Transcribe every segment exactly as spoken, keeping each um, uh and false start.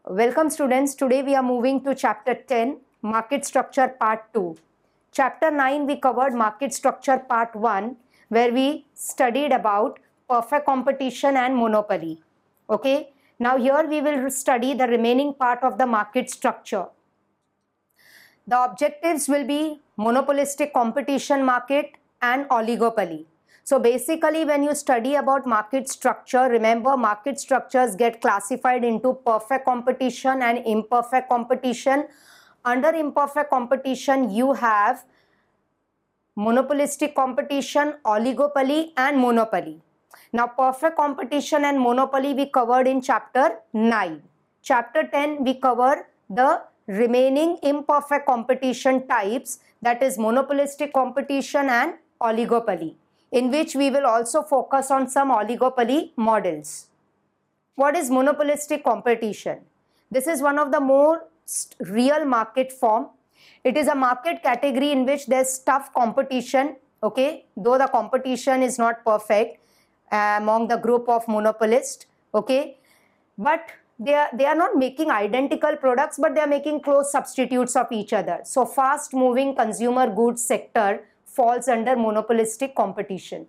Welcome students. Today we are moving to chapter ten, market structure part two. Chapter nine we covered market structure part one, where we studied about perfect competition and monopoly. Okay. Now here we will study the remaining part of the market structure. The objectives will be monopolistic competition market and oligopoly. So basically when you study about market structure, remember market structures get classified into perfect competition and imperfect competition. Under imperfect competition you have monopolistic competition, oligopoly and monopoly. Now perfect competition and monopoly we covered in chapter nine. Chapter ten we cover the remaining imperfect competition types, that is monopolistic competition and oligopoly, in which we will also focus on some oligopoly models. What is monopolistic competition? This is one of the most real market form. It is a market category in which there's tough competition, okay, though the competition is not perfect uh, among the group of monopolists, okay, but they are, they are not making identical products, but they are making close substitutes of each other. So fast moving consumer goods sector falls under monopolistic competition.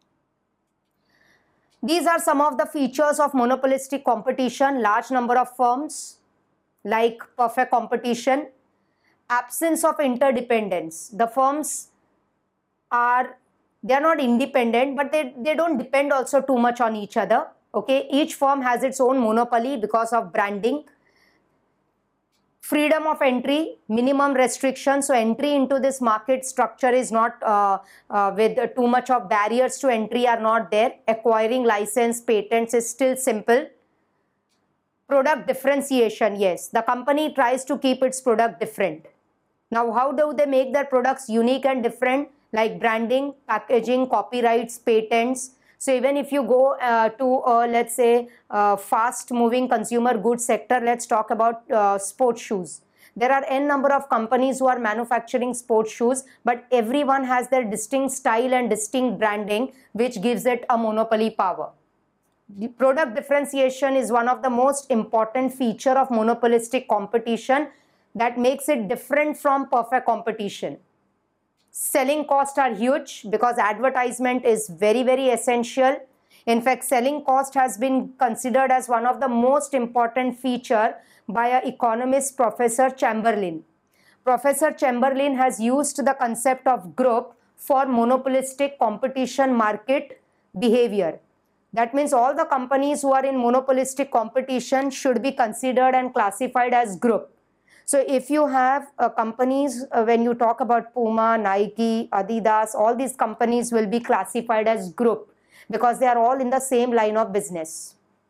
These are some of the features of monopolistic competition: large number of firms, like perfect competition, absence of interdependence. The firms are, they are not independent, but they, they don't depend also too much on each other. Okay, each firm has its own monopoly because of branding. Freedom of entry, minimum restrictions, so entry into this market structure is not uh, uh, with uh, too much of barriers to entry are not there. Acquiring license, patents is still simple. Product differentiation, yes, the company tries to keep its product different. Now how do they make their products unique and different? Like branding, packaging, copyrights, patents. So even if you go uh, to uh, let's say uh, fast moving consumer goods sector, let's talk about uh, sports shoes. There are n number of companies who are manufacturing sports shoes, but everyone has their distinct style and distinct branding, which gives it a monopoly power. The product differentiation is one of the most important feature of monopolistic competition that makes it different from perfect competition. Selling costs are huge because advertisement is very, very essential. In fact, selling cost has been considered as one of the most important feature by an economist, Professor Chamberlain. Professor Chamberlain has used the concept of group for monopolistic competition market behavior. That means all the companies who are in monopolistic competition should be considered and classified as group. So if you have uh, companies, uh, when you talk about Puma, Nike, Adidas, all these companies will be classified as group because they are all in the same line of business.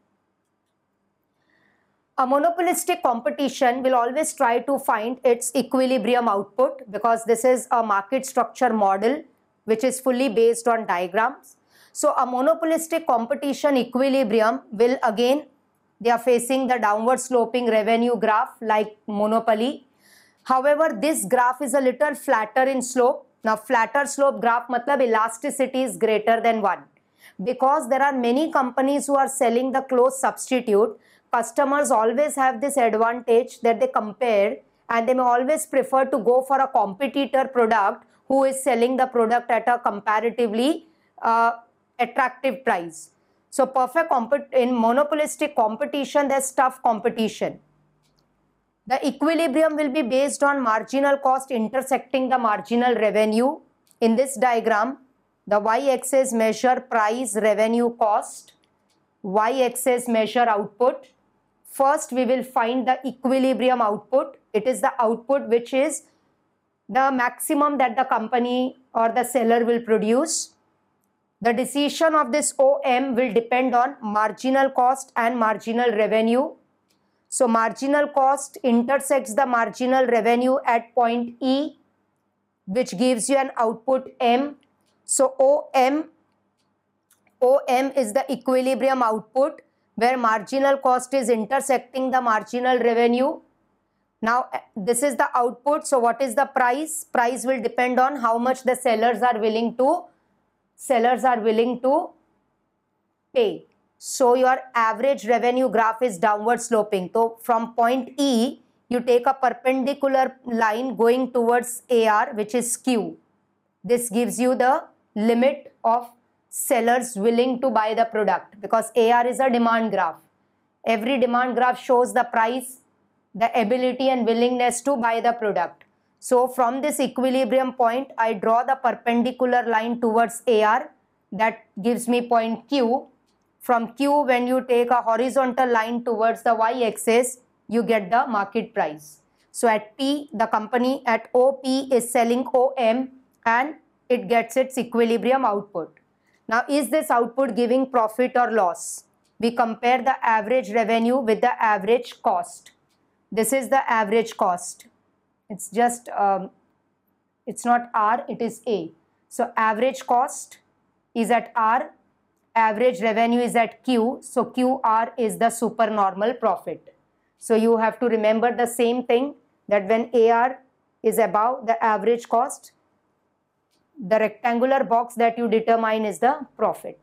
A monopolistic competition will always try to find its equilibrium output because this is a market structure model which is fully based on diagrams. So a monopolistic competition equilibrium will again, they are facing the downward sloping revenue graph like monopoly. However, this graph is a little flatter in slope. Now flatter slope graph matlab elasticity is greater than one. Because there are many companies who are selling the close substitute, customers always have this advantage that they compare and they may always prefer to go for a competitor product who is selling the product at a comparatively uh, attractive price. So perfect compet in monopolistic competition, there's tough competition. The equilibrium will be based on marginal cost intersecting the marginal revenue. In this diagram, the y-axis measure price, revenue, cost. Y-axis measure output. First, we will find the equilibrium output. It is the output which is the maximum that the company or the seller will produce. The decision of this O M will depend on marginal cost and marginal revenue. So marginal cost intersects the marginal revenue at point E, which gives you an output M. So O M, O M is the equilibrium output where marginal cost is intersecting the marginal revenue. Now this is the output. So what is the price? Price will depend on how much the sellers are willing to sellers are willing to pay. So your average revenue graph is downward sloping. So from point E, you take a perpendicular line going towards A R, which is Q. This gives you the limit of sellers willing to buy the product, because A R is a demand graph. Every demand graph shows the price, the ability and willingness to buy the product. So from this equilibrium point, I draw the perpendicular line towards A R. That gives me point Q. From Q, when you take a horizontal line towards the y-axis, you get the market price. So at P, the company at O P is selling O M and it gets its equilibrium output. Now, is this output giving profit or loss? We compare the average revenue with the average cost. This is the average cost. It's just, um, it's not R, it is A. So average cost is at R, average revenue is at Q. So Q R is the supernormal profit. So you have to remember the same thing, that when A R is above the average cost, the rectangular box that you determine is the profit.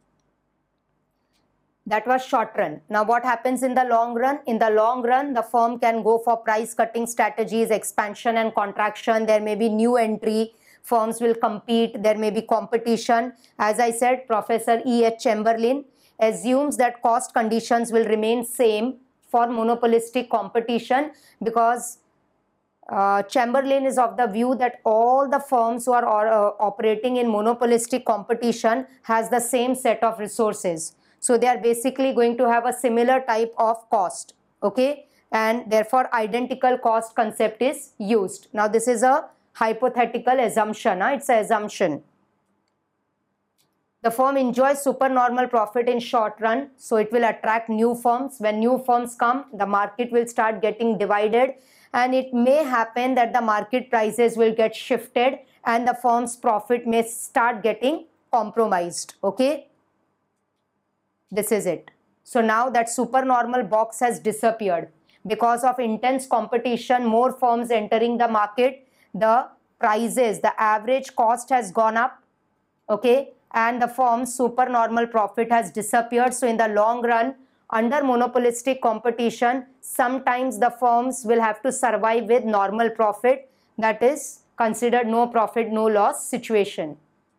That was short run. Now what happens in the long run? In the long run, the firm can go for price cutting strategies, expansion and contraction. There may be new entry. Firms will compete. There may be competition. As I said, Professor E H Chamberlain assumes that cost conditions will remain same for monopolistic competition, because uh, Chamberlain is of the view that all the firms who are uh, operating in monopolistic competition has the same set of resources. So they are basically going to have a similar type of cost, okay? And therefore identical cost concept is used. Now this is a hypothetical assumption, huh? It's an assumption. The firm enjoys supernormal profit in short run, so it will attract new firms. When new firms come, the market will start getting divided, and it may happen that the market prices will get shifted and the firm's profit may start getting compromised, okay? This is it. So now that supernormal box has disappeared. Because of intense competition, more firms entering the market, the prices, the average cost has gone up, okay? And the firm's supernormal profit has disappeared. So in the long run, under monopolistic competition, sometimes the firms will have to survive with normal profit. That is considered no profit, no loss situation.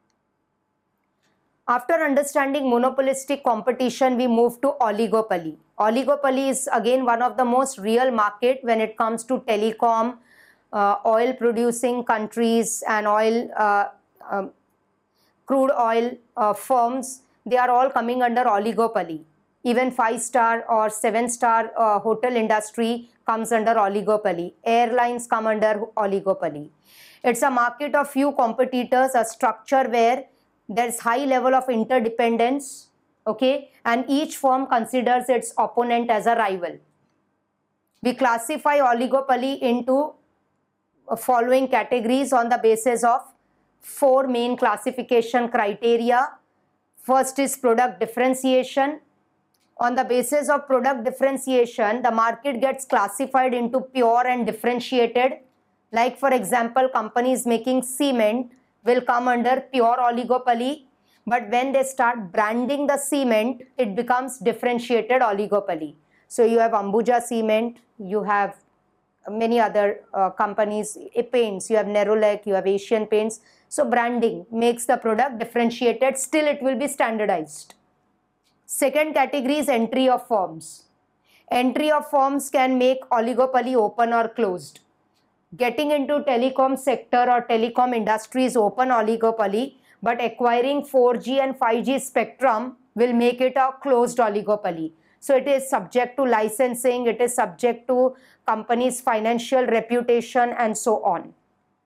After understanding monopolistic competition, we move to oligopoly. Oligopoly is again one of the most real market when it comes to telecom, uh, oil producing countries and oil, uh, um, crude oil uh, firms. They are all coming under oligopoly. Even five star or seven star uh, hotel industry comes under oligopoly. Airlines come under oligopoly. It's a market of few competitors, a structure where there's high level of interdependence, okay, and each firm considers its opponent as a rival. We classify oligopoly into following categories on the basis of four main classification criteria. First is product differentiation. On the basis of product differentiation, the market gets classified into pure and differentiated. Like for example, companies making cement will come under pure oligopoly, but when they start branding the cement, it becomes differentiated oligopoly. So you have Ambuja Cement, you have many other uh, companies, paints, you have Nerolac, you have Asian Paints. So branding makes the product differentiated, still it will be standardized. Second category is entry of firms. Entry of firms can make oligopoly open or closed. Getting into telecom sector or telecom industry is open oligopoly, but acquiring four G and five G spectrum will make it a closed oligopoly. So it is subject to licensing, it is subject to companies' financial reputation and so on.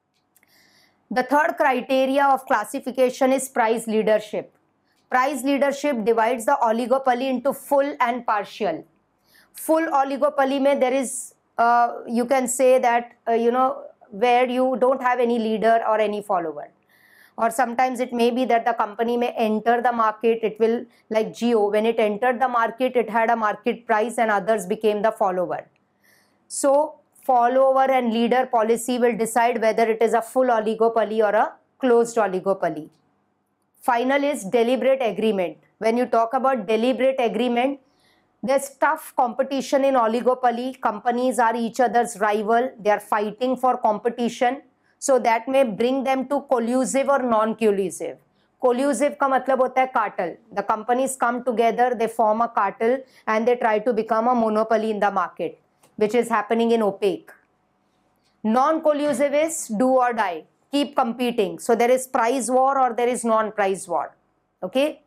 The third criteria of classification is price leadership. Price leadership divides the oligopoly into full and partial. Full oligopoly mein there is, uh, you can say that, uh, you know, where you don't have any leader or any follower. Or sometimes it may be that the company may enter the market, it will, like Jio, when it entered the market, it had a market price and others became the follower. So follower and leader policy will decide whether it is a full oligopoly or a closed oligopoly. Final is deliberate agreement. When you talk about deliberate agreement, there's tough competition in oligopoly. Companies are each other's rival. They are fighting for competition. So that may bring them to collusive or non-collusive. Collusive का मतलब होता है cartel. The companies come together, they form a cartel and they try to become a monopoly in the market, which is happening in opaque. Non-collusive is do or die. Keep competing. So there is price war or there is non-price war. Okay.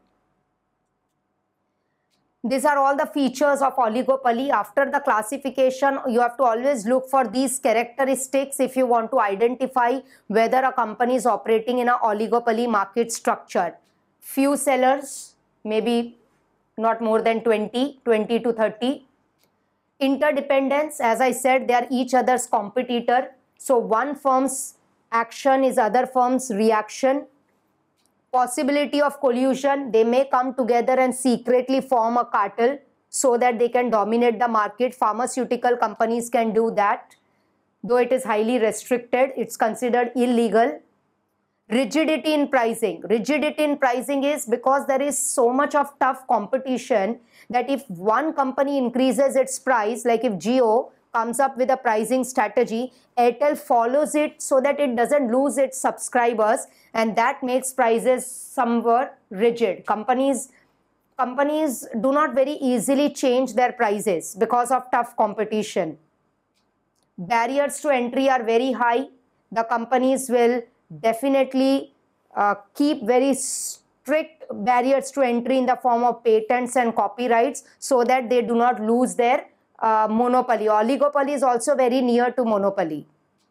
These are all the features of oligopoly. After the classification, you have to always look for these characteristics if you want to identify whether a company is operating in an oligopoly market structure. Few sellers, maybe not more than twenty, twenty to thirty. Interdependence, as I said, they are each other's competitor. So one firm's action is other firm's reaction. Possibility of collusion, they may come together and secretly form a cartel so that they can dominate the market. Pharmaceutical companies can do that. Though it is highly restricted, it's considered illegal. Rigidity in pricing. Rigidity in pricing is because there is so much of tough competition that if one company increases its price, like if Jio comes up with a pricing strategy, Airtel follows it so that it doesn't lose its subscribers, and that makes prices somewhat rigid. Companies, companies do not very easily change their prices because of tough competition. Barriers to entry are very high. The companies will definitely uh, keep very strict barriers to entry in the form of patents and copyrights so that they do not lose their uh, monopoly. Oligopoly is also very near to monopoly.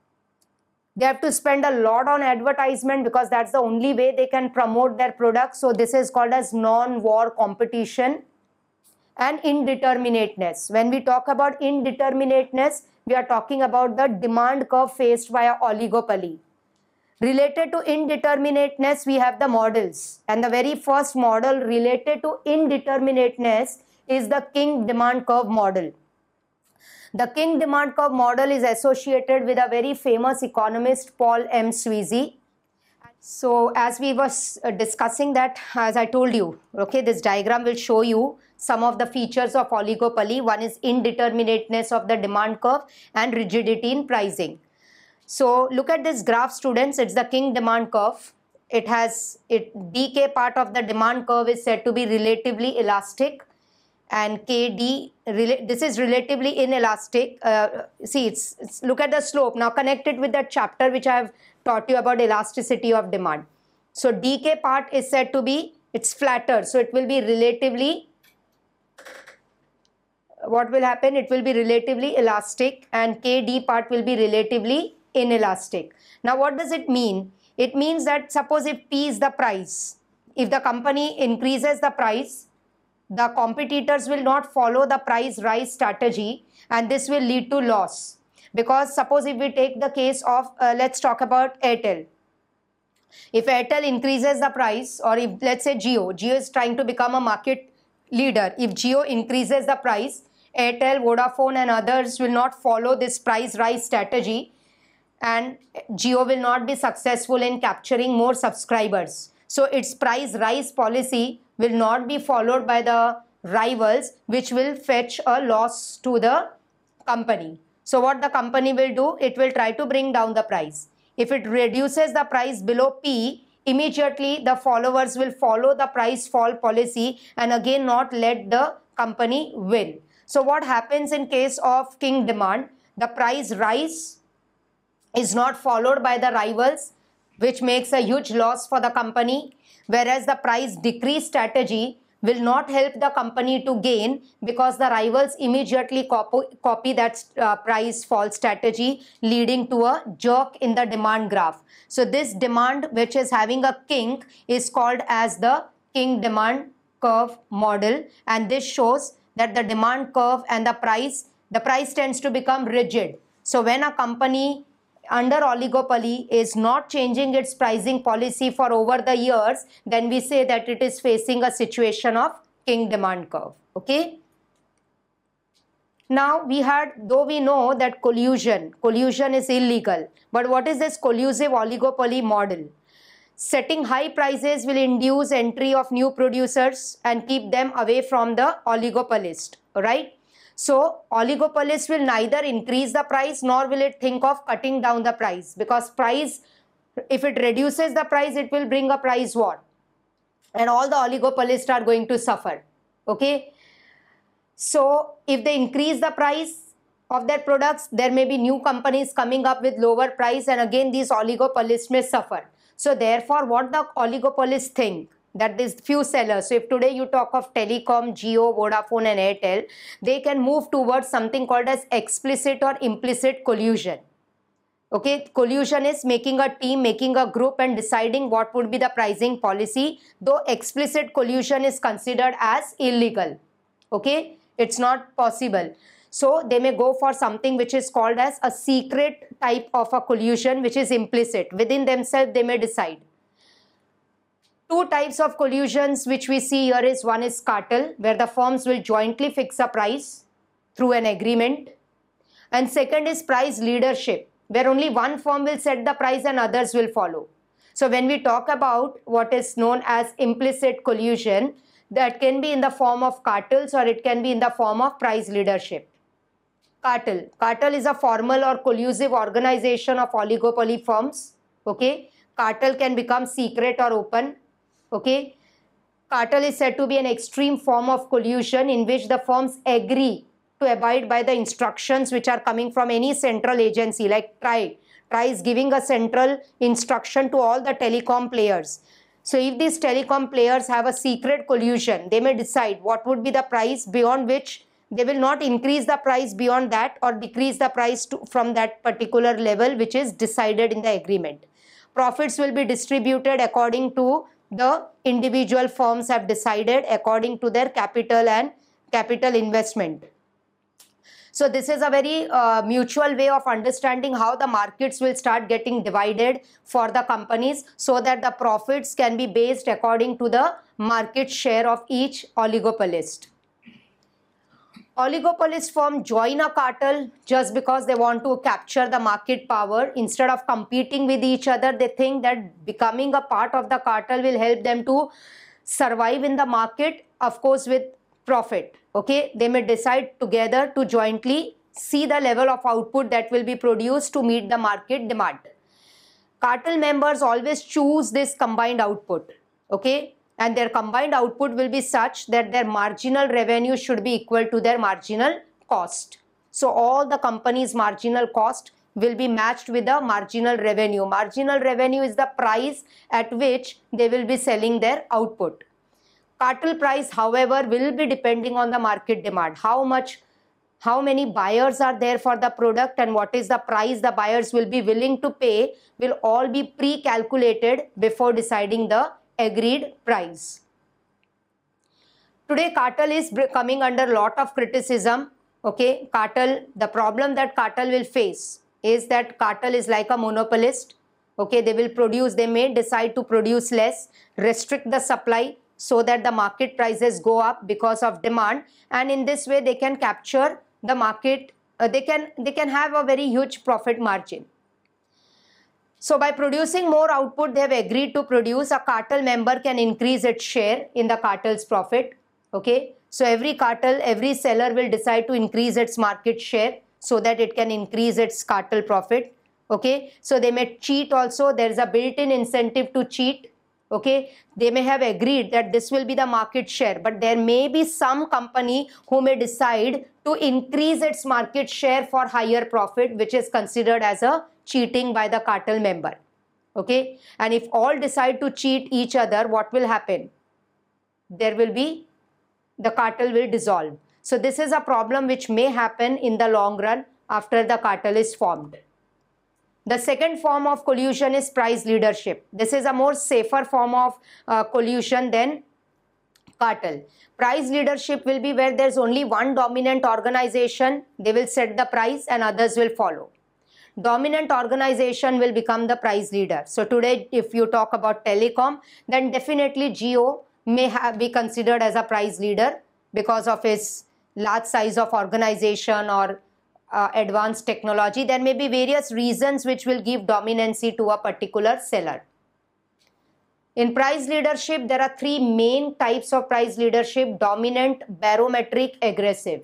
They have to spend a lot on advertisement because that's the only way they can promote their products. So this is called as non-war competition. And indeterminateness. When we talk about indeterminateness, we are talking about the demand curve faced by an oligopoly. Related to indeterminateness, we have the models. And the very first model related to indeterminateness is the King demand curve model. The King demand curve model is associated with a very famous economist, Paul M. Sweezy. So as we were discussing that, as I told you, okay, this diagram will show you some of the features of oligopoly. One is indeterminateness of the demand curve and rigidity in pricing. So look at this graph, students. It's the King demand curve. It has, it D K part of the demand curve is said to be relatively elastic, and K D, this is relatively inelastic. Uh, see, it's, it's, look at the slope. Now connect it with that chapter which I have taught you about elasticity of demand. So D K part is said to be, it's flatter. So it will be relatively, what will happen? It will be relatively elastic, and K D part will be relatively inelastic. Now what does it mean? It means that suppose if P is the price, if the company increases the price, the competitors will not follow the price rise strategy, and this will lead to loss. Because suppose if we take the case of, uh, let's talk about Airtel. If Airtel increases the price, or if let's say Jio, Jio is trying to become a market leader. If Jio increases the price, Airtel, Vodafone and others will not follow this price rise strategy, and Jio will not be successful in capturing more subscribers. So its price rise policy will not be followed by the rivals, which will fetch a loss to the company. So what the company will do, it will try to bring down the price. If it reduces the price below P, immediately the followers will follow the price fall policy and again not let the company win. So what happens in case of King demand? The price rise is not followed by the rivals, which makes a huge loss for the company, whereas the price decrease strategy will not help the company to gain because the rivals immediately copy, copy that uh, price fall strategy, leading to a jerk in the demand graph. So this demand, which is having a kink, is called as the King demand curve model, and this shows that the demand curve and the price, the price tends to become rigid. So when a company under oligopoly is not changing its pricing policy for over the years, then we say that it is facing a situation of King demand curve. Okay. Now we had, though we know that collusion, collusion is illegal, but what is this collusive oligopoly model? Setting high prices will induce entry of new producers and keep them away from the oligopolist, right? So oligopolist will neither increase the price nor will it think of cutting down the price, because price, if it reduces the price, it will bring a price war and all the oligopolists are going to suffer, okay? So if they increase the price of their products, there may be new companies coming up with lower price and again these oligopolists may suffer. So therefore what the oligopolists think, that these few sellers, so if today you talk of Telecom, Jio, Vodafone and Airtel, they can move towards something called as explicit or implicit collusion. Okay, collusion is making a team, making a group and deciding what would be the pricing policy, though explicit collusion is considered as illegal. Okay, it's not possible. So they may go for something which is called as a secret type of a collusion, which is implicit. Within themselves they may decide. Two types of collusions which we see here is, one is cartel, where the firms will jointly fix a price through an agreement, and second is price leadership, where only one firm will set the price and others will follow. So when we talk about what is known as implicit collusion, that can be in the form of cartels or it can be in the form of price leadership. Cartel. Cartel is a formal or collusive organization of oligopoly firms. Okay. Cartel can become secret or open. Okay. Cartel is said to be an extreme form of collusion in which the firms agree to abide by the instructions which are coming from any central agency, like T R I. T R I is giving a central instruction to all the telecom players. So if these telecom players have a secret collusion, they may decide what would be the price beyond which they will not increase the price beyond that or decrease the price to, from that particular level which is decided in the agreement. Profits will be distributed according to the individual firms have decided, according to their capital and capital investment. So this is a very uh, mutual way of understanding how the markets will start getting divided for the companies, so that the profits can be based according to the market share of each oligopolist. Oligopolist firm join a cartel just because they want to capture the market power. Instead of competing with each other, they think that becoming a part of the cartel will help them to survive in the market, of course with profit. Okay, they may decide together to jointly see the level of output that will be produced to meet the market demand. Cartel members always choose this combined output. Okay, and their combined output will be such that their marginal revenue should be equal to their marginal cost. So all the company's marginal cost will be matched with the marginal revenue. Marginal revenue is the price at which they will be selling their output. Cartel price, however, will be depending on the market demand. How much, how many buyers are there for the product and what is the price the buyers will be willing to pay will all be pre-calculated before deciding the agreed price. Today cartel is coming under a lot of criticism. Okay, cartel, the problem that cartel will face is that cartel is like a monopolist. Okay, they will produce, they may decide to produce less, restrict the supply so that the market prices go up because of demand, and in this way they can capture the market, uh, they can they can have a very huge profit margin. So by producing more output they have agreed to produce, a cartel member can increase its share in the cartel's profit. Okay, so every cartel, every seller will decide to increase its market share so that it can increase its cartel profit. Okay, so they may cheat also, there is a built-in incentive to cheat. Okay, they may have agreed that this will be the market share, but there may be some company who may decide to increase its market share for higher profit, which is considered as a cheating by the cartel member. Okay, and if all decide to cheat each other, what will happen? There will be, the cartel will dissolve. So this is a problem which may happen in the long run after the cartel is formed. The second form of collusion is price leadership. This is a more safer form of uh, collusion than cartel. Price leadership will be where there's only one dominant organization. They will set the price and others will follow. Dominant organization will become the price leader. So today if you talk about telecom, then definitely Jio may have, be considered as a price leader because of its large size of organization or Uh, advanced technology. There may be various reasons which will give dominancy to a particular seller. In price leadership, there are three main types of price leadership: dominant, barometric, aggressive.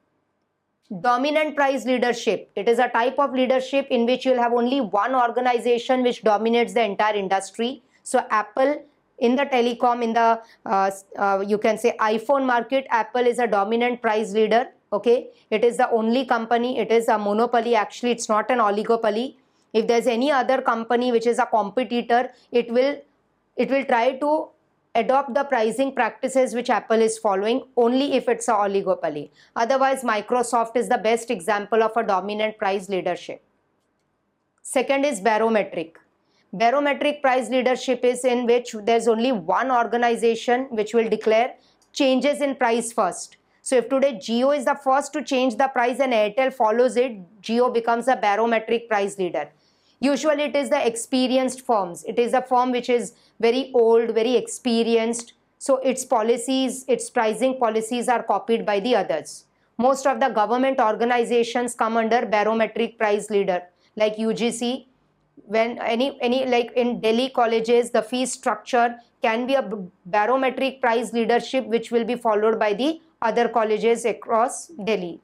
Dominant price leadership, it is a type of leadership in which you'll have only one organization which dominates the entire industry. So Apple in the telecom, in the uh, uh, you can say iPhone market, Apple is a dominant price leader. Okay, it is the only company, it is a monopoly. Actually, it's not an oligopoly. If there's any other company which is a competitor, it will it will try to adopt the pricing practices which Apple is following only if it's a oligopoly. Otherwise, Microsoft is the best example of a dominant price leadership. Second is barometric. Barometric price leadership is in which there's only one organization which will declare changes in price first. So if today Jio is the first to change the price and Airtel follows it, Jio becomes a barometric price leader. Usually it is the experienced firms. It is a firm which is very old, very experienced. So its policies, its pricing policies are copied by the others. Most of the government organizations come under barometric price leader, like U G C. When any, any like in Delhi colleges, the fee structure can be a barometric price leadership which will be followed by the other colleges across Delhi.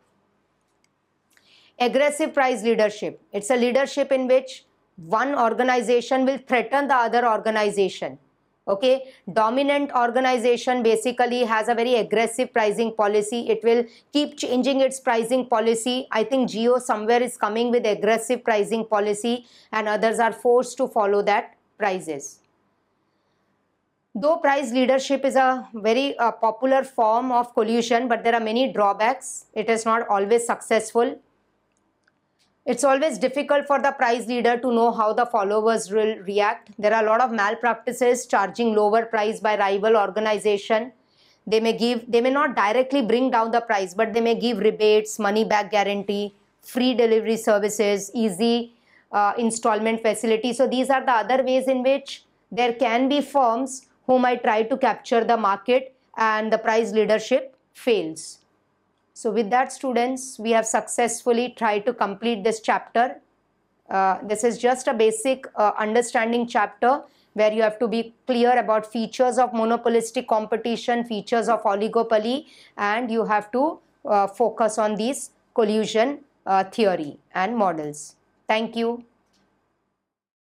Aggressive price leadership. It's a leadership in which one organization will threaten the other organization. Okay, dominant organization basically has a very aggressive pricing policy. It will keep changing its pricing policy. I think Jio somewhere is coming with aggressive pricing policy and others are forced to follow that prices. Though price leadership is a very uh, popular form of collusion, but there are many drawbacks. It is not always successful. It's always difficult for the price leader to know how the followers will react. There are a lot of malpractices, charging lower price by rival organization. They may give, they may not directly bring down the price, but they may give rebates, money back guarantee, free delivery services, easy uh, installment facility. So these are the other ways in which there can be firms who might try to capture the market and the price leadership fails. So with that, students, we have successfully tried to complete this chapter. Uh, this is just a basic uh, understanding chapter where you have to be clear about features of monopolistic competition, features of oligopoly, and you have to uh, focus on these collusion uh, theory and models. Thank you.